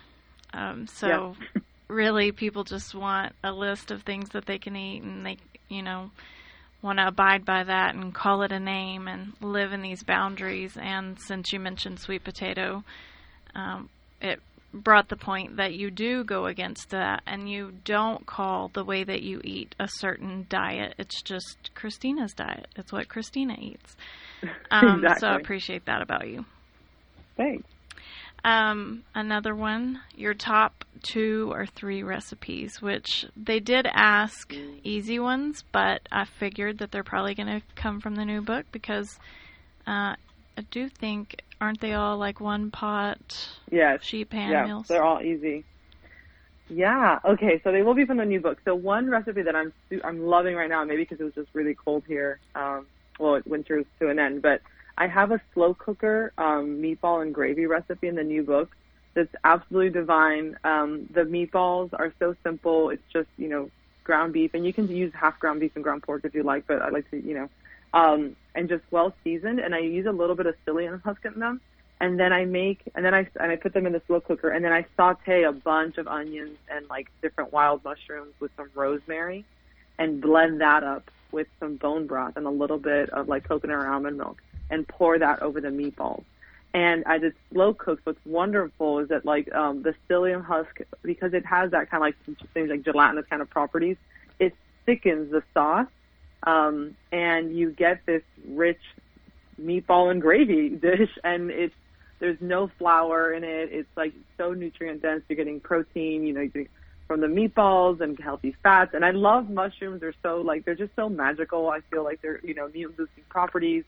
S5: Really people just want a list of things that they can eat, and they, you know, want to abide by that and call it a name and live in these boundaries. And since you mentioned sweet potato, it brought the point that you do go against that, and you don't call the way that you eat a certain diet. It's just Christina's diet. It's what Christina eats.
S4: Exactly.
S5: So I appreciate that about you.
S4: Thanks.
S5: Another one, your top 2 or 3 recipes, which they did ask easy ones, but I figured that they're probably going to come from the new book because I do think, aren't they all like one pot sheet pan meals?
S4: They're all easy. Yeah. Okay. So they will be from the new book. So one recipe that I'm loving right now, maybe because it was just really cold here. Winter's to an end, but I have a slow cooker meatball and gravy recipe in the new book that's absolutely divine. The meatballs are so simple. It's just, you know, ground beef, and you can use half ground beef and ground pork if you like, but I like to, you know, and just well seasoned. And I use a little bit of psyllium husk in them. And then I put them in the slow cooker, and then I saute a bunch of onions and like different wild mushrooms with some rosemary and blend that up with some bone broth and a little bit of like coconut or almond milk and pour that over the meatballs. And I just slow cook. What's wonderful is that like the psyllium husk, because it has that kind of like things like gelatinous kind of properties, it thickens the sauce, and you get this rich meatball and gravy dish, and there's no flour in it. It's like so nutrient dense. You're getting protein, you know, from the meatballs and healthy fats. And I love mushrooms. They're so like, they're just so magical. I feel like they're, you know, immune boosting properties,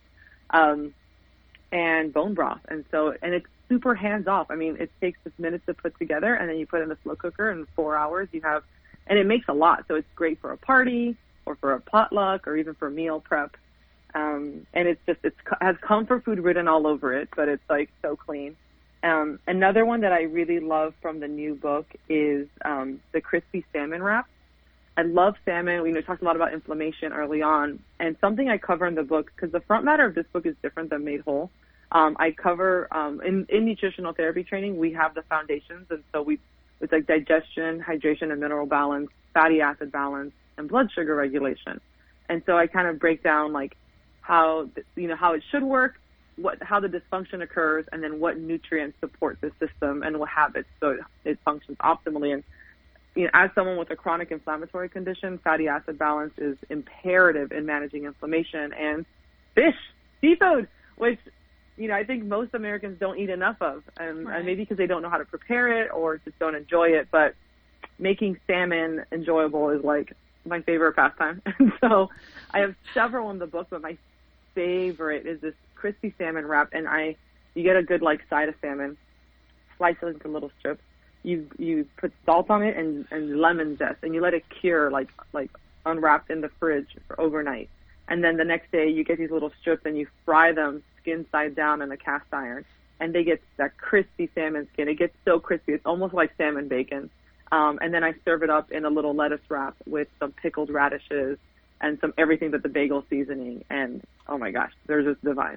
S4: and bone broth. And it's super hands off. I mean, it takes just minutes to put together, and then you put it in the slow cooker, and in 4 hours you have, and it makes a lot. So it's great for a party or for a potluck or even for meal prep. And it has comfort food written all over it, but it's like so clean. Another one that I really love from the new book is the crispy salmon wrap. I love salmon. We talked a lot about inflammation early on, and something I cover in the book, because the front matter of this book is different than Made Whole. I cover in nutritional therapy training, we have the foundations, and so it's like digestion, hydration and mineral balance, fatty acid balance, and blood sugar regulation. And so I kind of break down like how it should work, how the dysfunction occurs, and then what nutrients support the system and what habits so it functions optimally. And as someone with a chronic inflammatory condition, fatty acid balance is imperative in managing inflammation. And seafood, which I think most Americans don't eat enough of, and maybe because they don't know how to prepare it or just don't enjoy it. But making salmon enjoyable is like my favorite pastime. And so I have several in the book, but my favorite is this crispy salmon wrap. And you get a good like side of salmon, slice it into little strips. You put salt on it and lemon zest, and you let it cure like unwrapped in the fridge for overnight. And then the next day you get these little strips and you fry them skin side down in a cast iron, and they get that crispy salmon skin. It gets so crispy, it's almost like salmon bacon. And then I serve it up in a little lettuce wrap with some pickled radishes and some everything but the bagel seasoning. And oh my gosh, they're just divine.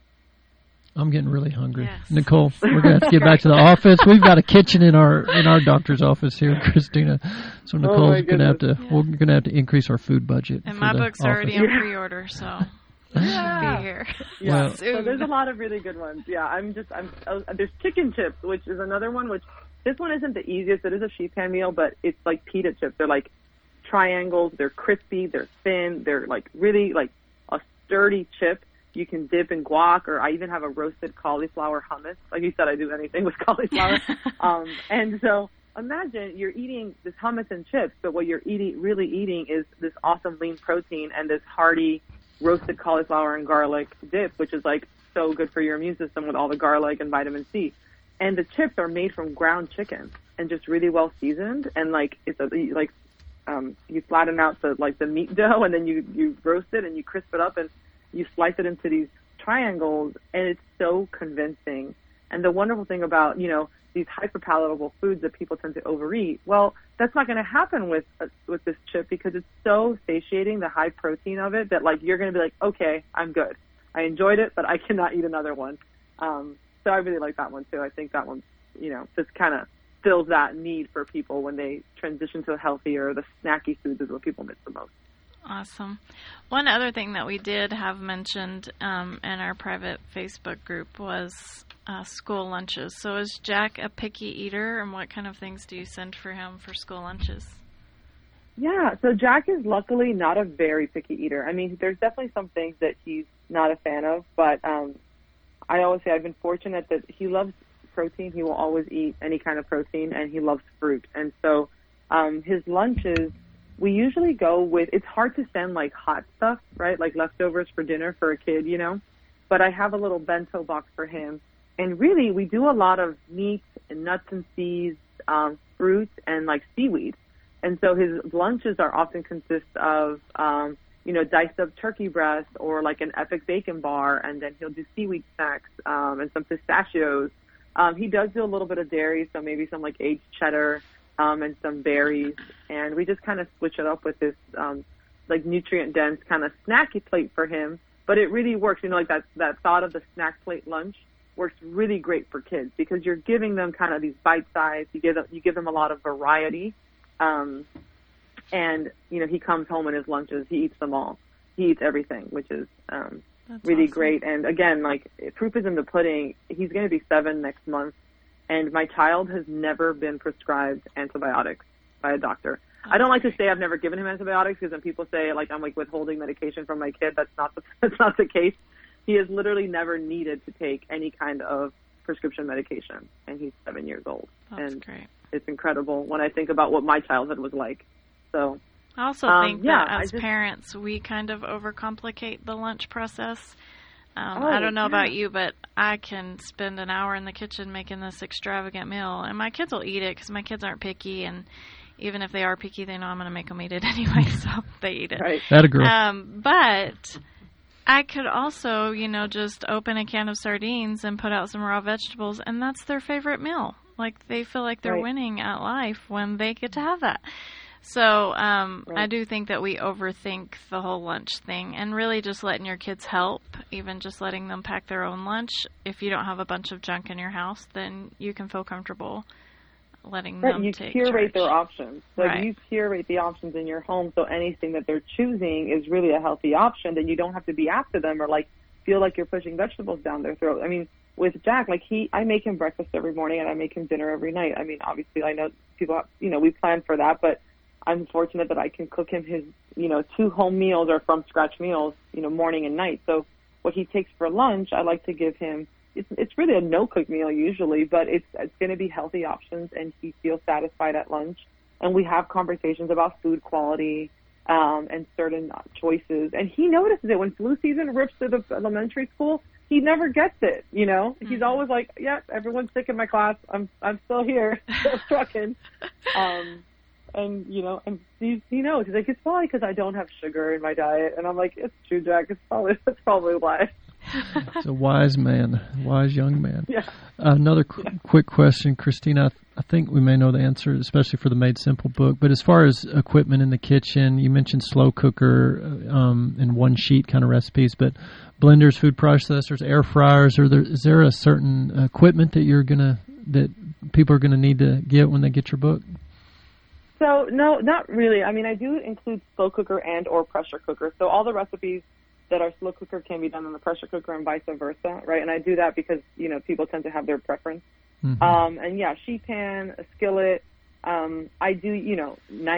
S2: I'm getting really hungry.
S5: Yes.
S2: Nicole, we're going to have to get back to the office. We've got a kitchen in our doctor's office here, Christina. So Nicole's going to have to we're going to have to increase our food budget.
S5: And my book's already on pre-order, so be here.
S4: Yeah. Well, so there's a lot of really good ones. Yeah, there's chicken chips, which is another one. Which this one isn't the easiest. It is a sheet pan meal, but it's like pita chips. They're like triangles. They're crispy. They're thin. They're like really like sturdy chip you can dip in guac, or I even have a roasted cauliflower hummus. Like you said, I do anything with cauliflower. And so imagine you're eating this hummus and chips, but what you're really eating is this awesome lean protein and this hearty roasted cauliflower and garlic dip, which is like so good for your immune system with all the garlic and vitamin C. And the chips are made from ground chicken and just really well seasoned. And like you flatten out the meat dough, and then you roast it and you crisp it up and you slice it into these triangles, and it's so convincing. And the wonderful thing about, these hyperpalatable foods that people tend to overeat, well, that's not going to happen with this chip, because it's so satiating, the high protein of it, that you're going to be like, okay, I'm good. I enjoyed it, but I cannot eat another one. So I really like that one too. I think that one, just kind of fills that need for people when they transition to healthier, the snacky foods is what people miss the most.
S5: Awesome. One other thing that we did have mentioned in our private Facebook group was school lunches. So is Jack a picky eater, and what kind of things do you send for him for school lunches?
S4: Yeah, so Jack is luckily not a very picky eater. I mean, there's definitely some things that he's not a fan of, but I always say I've been fortunate that he loves protein. He will always eat any kind of protein, and he loves fruit. And so his lunches, we usually go with, it's hard to send hot stuff, right? Like leftovers for dinner for a kid, but I have a little bento box for him. And really, we do a lot of meat and nuts and seeds, fruit, and seaweed. And so his lunches are often consist of, diced up turkey breast or an epic bacon bar, and then he'll do seaweed snacks and some pistachios. He does do a little bit of dairy, so maybe some aged cheddar and some berries. And we just kind of switch it up with this nutrient-dense kind of snacky plate for him. But it really works. That thought of the snack plate lunch works really great for kids, because you're giving them kind of these bite-sized, you give them a lot of variety. And, he comes home in his lunches, he eats them all. He eats everything, which is really awesome. Great. And again, proof is in the pudding. He's going to be 7 next month, and my child has never been prescribed antibiotics by a doctor. I don't like to say I've never given him antibiotics, because when people say I'm withholding medication from my kid, that's not the case. He has literally never needed to take any kind of prescription medication, and he's 7 years old.
S5: That's great.
S4: It's incredible when I think about what my childhood was like. So
S5: I also think that as parents, we kind of overcomplicate the lunch process. I don't know about you, but I can spend an hour in the kitchen making this extravagant meal, and my kids will eat it because my kids aren't picky, and even if they are picky, they know I'm going to make them eat it anyway, so they eat it.
S4: Right.
S2: That a girl.
S5: But I could also, just open a can of sardines and put out some raw vegetables, and that's their favorite meal. They feel like they're winning at life when they get to have that. So I do think that we overthink the whole lunch thing, and really just letting your kids help, even just letting them pack their own lunch. If you don't have a bunch of junk in your house, then you can feel comfortable letting them take charge.
S4: You curate their options. You curate the options in your home, so anything that they're choosing is really a healthy option. Then you don't have to be after them or feel like you're pushing vegetables down their throat. I mean, with Jack, I make him breakfast every morning and I make him dinner every night. I mean, obviously I know people, we plan for that, but I'm fortunate that I can cook him his, 2 home meals or from scratch meals, morning and night. So what he takes for lunch, I like to give him, it's really a no-cook meal usually, but it's going to be healthy options, and he feels satisfied at lunch. And we have conversations about food quality and certain choices. And he notices it when flu season rips through the elementary school. He never gets it, Mm-hmm. He's always like, yeah, everyone's sick in my class. I'm still here, still trucking. And and he knows. He's like, it's probably because I don't have sugar in my diet. And I'm like, it's true, Jack. That's probably why.
S2: It's a wise man, wise young man.
S4: Yeah.
S2: Another quick question, Christina. I think we may know the answer, especially for the Made Simple book. But as far as equipment in the kitchen, you mentioned slow cooker and one sheet kind of recipes, but blenders, food processors, air fryers. Is there a certain equipment that people are gonna need to get when they get your book?
S4: So no, not really. I mean, I do include slow cooker and or pressure cooker. So all the recipes that are slow cooker can be done in the pressure cooker and vice versa, right? And I do that because people tend to have their preference. Mm-hmm. And sheet pan, a skillet. I do knife,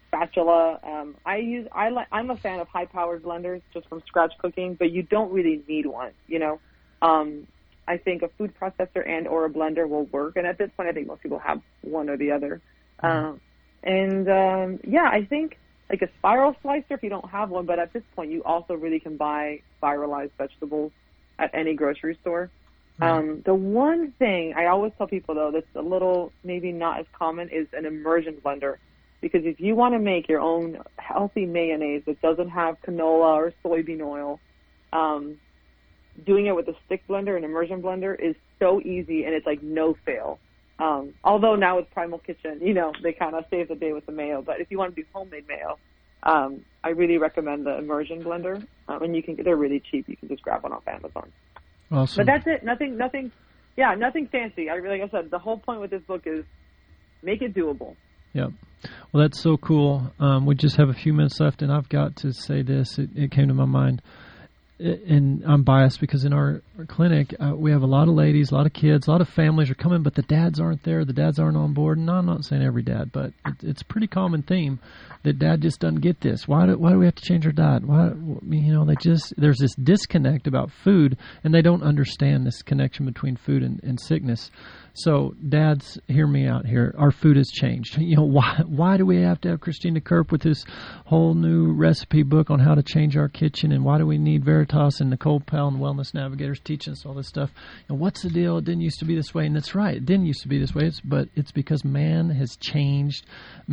S4: spatula. I'm a fan of high-powered blenders just from scratch cooking, but you don't really need one, you know. I think a food processor and or a blender will work, and at this point I think most people have one or the other. I think like a spiral slicer if you don't have one, but at this point you also really can buy spiralized vegetables at any grocery store. The one thing I always tell people, though, that's a little maybe not as common is an immersion blender. Because if you want to make your own healthy mayonnaise that doesn't have canola or soybean oil, doing it with a stick blender, an immersion blender, is so easy, and it's like no fail. Although now with Primal Kitchen, you know, they kind of save the day with the mayo. But if you want to do homemade mayo, I really recommend the immersion blender. And they're really cheap. You can just grab one off Amazon.
S2: Awesome.
S4: But that's it. Nothing fancy. Like I said, the whole point with this book is make it doable.
S2: Yep. Well, that's so cool. We just have a few minutes left, and I've got to say this. It came to my mind. And I'm biased because in our clinic, we have a lot of ladies, a lot of kids, a lot of families are coming, but the dads aren't there. The dads aren't on board. And I'm not saying every dad, but it's a pretty common theme that dad just doesn't get this. Why do we have to change our diet? There's this disconnect about food, and they don't understand this connection between food and sickness. So, dads, hear me out here. Our food has changed. You know, why do we have to have Christina Kerp with this whole new recipe book on how to change our kitchen? And why do we need Veritas and Nicole Pell and Wellness Navigators teaching us all this stuff? And what's the deal? It didn't used to be this way. And that's right. It didn't used to be this way. But it's because mankind has changed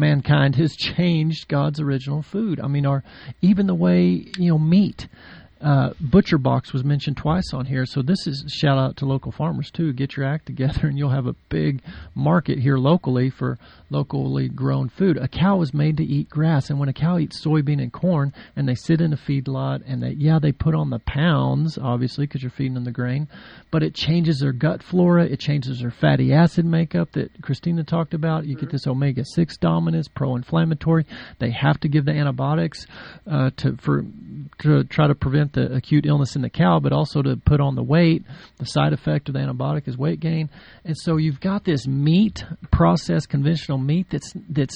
S2: God's original food. I mean, even the way, meat. Butcher Box was mentioned twice on here, so this is a shout out to local farmers too. Get your act together and you'll have a big market here locally for locally grown food. A cow is made to eat grass, and when a cow eats soybean and corn and they sit in a feedlot and they put on the pounds, obviously, because you're feeding them the grain, but it changes their gut flora, it changes their fatty acid makeup that Christina talked about. You get this omega-6 dominance, pro-inflammatory. They have to give the antibiotics to try to prevent the acute illness in the cow, but also to put on the weight. The side effect of the antibiotic is weight gain. And so you've got this meat, processed conventional meat that's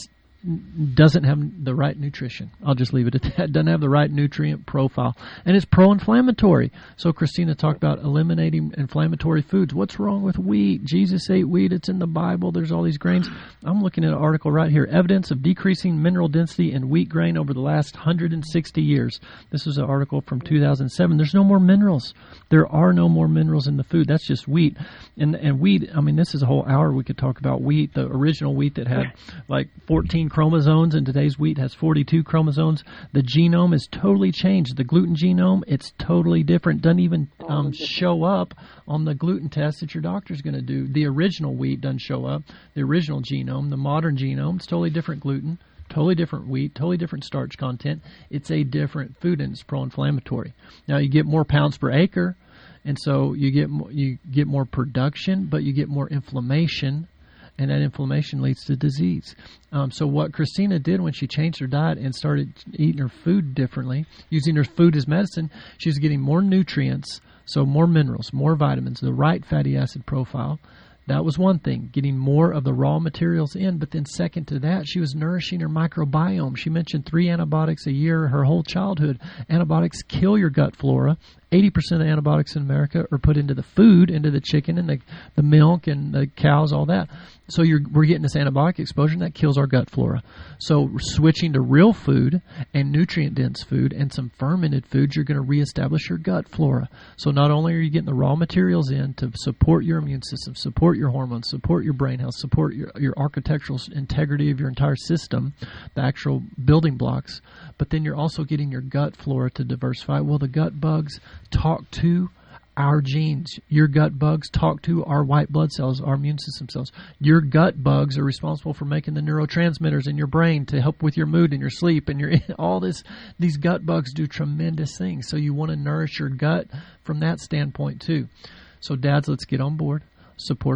S2: doesn't have the right nutrition. I'll just leave it at that. Doesn't have the right nutrient profile. And it's pro-inflammatory. So Christina talked about eliminating inflammatory foods. What's wrong with wheat? Jesus ate wheat. It's in the Bible. There's all these grains. I'm looking at an article right here. Evidence of decreasing mineral density in wheat grain over the last 160 years. This is an article from 2007. There's no more minerals. There are no more minerals in the food. That's just wheat. And wheat, I mean, this is a whole hour we could talk about wheat. The original wheat that had like 14 chromosomes, and today's wheat has 42 chromosomes. The genome is totally changed. The gluten genome, it's totally different. Doesn't even show up on the gluten test that your doctor's going to do. The original wheat doesn't show up. The original genome, the modern genome, it's totally different gluten, totally different wheat, totally different starch content. It's a different food, and it's pro-inflammatory. Now, you get more pounds per acre, and so you get more production, but you get more inflammation, and that inflammation leads to disease. So what Christina did when she changed her diet and started eating her food differently, using her food as medicine, she was getting more nutrients, so more minerals, more vitamins, the right fatty acid profile. That was one thing, getting more of the raw materials in. But then second to that, she was nourishing her microbiome. She mentioned 3 antibiotics a year her whole childhood. Antibiotics kill your gut flora. 80% of antibiotics in America are put into the food, into the chicken and the milk and the cows, all that. So we're getting this antibiotic exposure, and that kills our gut flora. So switching to real food and nutrient-dense food and some fermented foods, you're going to reestablish your gut flora. So not only are you getting the raw materials in to support your immune system, support your hormones, support your brain health, support your architectural integrity of your entire system, the actual building blocks, but then you're also getting your gut flora to diversify. Well, the gut bugs talk to our genes. Your gut bugs talk to our white blood cells, our immune system cells. Your gut bugs are responsible for making the neurotransmitters in your brain to help with your mood and your sleep and all this. These gut bugs do tremendous things. So you want to nourish your gut from that standpoint too. So dads, let's get on board. Support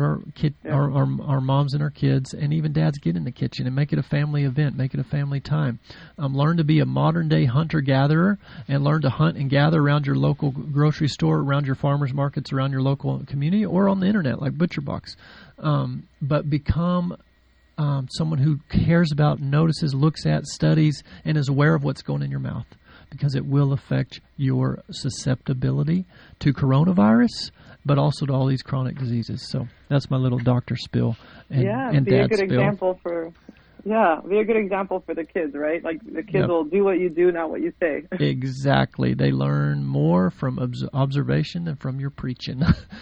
S2: our moms and our kids, and even dads, get in the kitchen and make it a family event, make it a family time. Learn to be a modern-day hunter-gatherer and learn to hunt and gather around your local grocery store, around your farmers markets, around your local community, or on the internet like Butcher Box. But become someone who cares about, notices, looks at, studies, and is aware of what's going in your mouth, because it will affect your susceptibility to coronavirus, but also to all these chronic diseases. So that's my little doctor spill and
S4: be
S2: dad
S4: a good
S2: spill.
S4: example for. Yeah, be a good example for the kids, right? Like the kids will do what you do, not what you say.
S2: Exactly. They learn more from observation than from your preaching.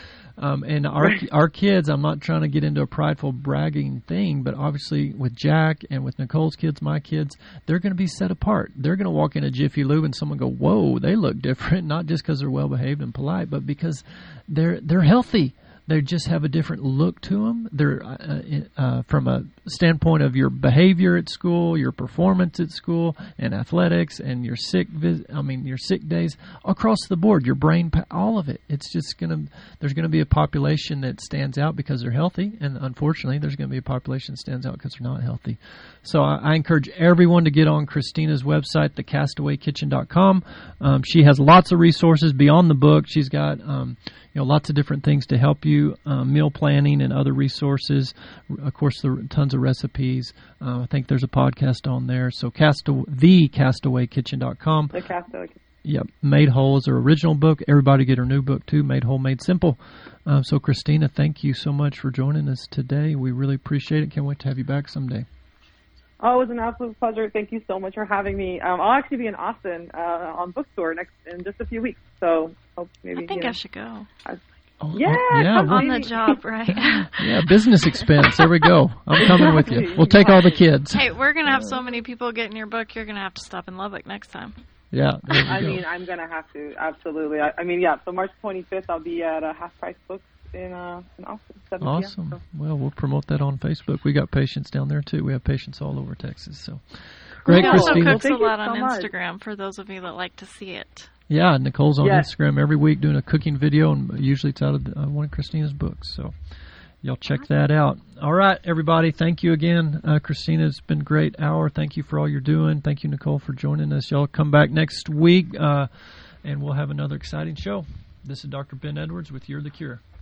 S2: And our kids, I'm not trying to get into a prideful bragging thing, but obviously with Jack and with Nicole's kids, my kids, they're going to be set apart. They're going to walk in a Jiffy Lube and someone go, whoa, they look different, not just because they're well-behaved and polite, but because they're healthy. They just have a different look to them. They're from a standpoint of your behavior at school, your performance at school, and athletics, and your sick days across the board. Your brain, all of it. It's just there's gonna be a population that stands out because they're healthy, and unfortunately, there's gonna be a population that stands out because they're not healthy. So I encourage everyone to get on Christina's website, thecastawaykitchen.com. She has lots of resources beyond the book. She's got lots of different things to help you, meal planning and other resources. Of course, there are tons of recipes. I think there's a podcast on there. So thecastawaykitchen.com.
S4: The Castaway Kitchen.
S2: Yep. Made Whole is her original book. Everybody get her new book, too, Made Whole, Made Simple. So, Christina, thank you so much for joining us today. We really appreciate it. Can't wait to have you back someday.
S4: Oh, it was an absolute pleasure. Thank you so much for having me. I'll actually be in Austin on bookstore in just a few weeks. So maybe
S5: I think I should go.
S4: Yeah,
S5: on the job, right?
S2: Yeah, business expense. There we go. I'm coming with you. We'll take all the kids.
S5: Hey, we're going to have so many people getting your book, you're going to have to stop in Lubbock next time.
S2: Yeah.
S4: I mean, I'm going to have to. Absolutely. So March 25th, I'll be at Half Price Books in Austin. 7
S2: Awesome.
S4: PM, so.
S2: Well, we'll promote that on Facebook. We got patients down there, too. We have patients all over Texas. So great,
S5: He
S2: Christina.
S5: also cooks a lot on
S4: so much.
S5: Instagram for those of you that like to see it.
S2: Yeah, Nicole's on
S4: Yes.
S2: Instagram every week doing a cooking video, and usually it's out of one of Christina's books. So y'all check that out. All right, everybody. Thank you again, Christina. It's been a great hour. Thank you for all you're doing. Thank you, Nicole, for joining us. Y'all come back next week, and we'll have another exciting show. This is Dr. Ben Edwards with You're the Cure.